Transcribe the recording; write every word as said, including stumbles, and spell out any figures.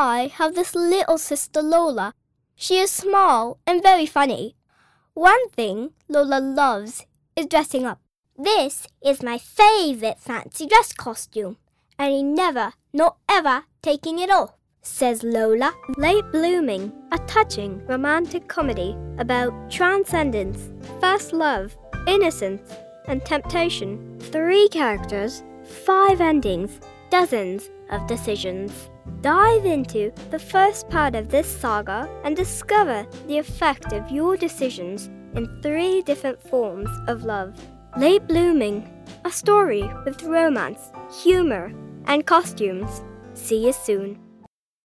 I have this little sister Lola. She is small and very funny. One thing Lola loves is dressing up. This is my favorite fancy dress costume, and I'm never, nor ever taking it off, says Lola. Late Blooming, a touching romantic comedy about transcendence, first love, innocence, and temptation. Three characters, five endings, dozens of decisions. Dive into the first part of this saga and discover the effect of your decisions in three different forms of love. Late Blooming, a story with romance, humor, and costumes. See you soon.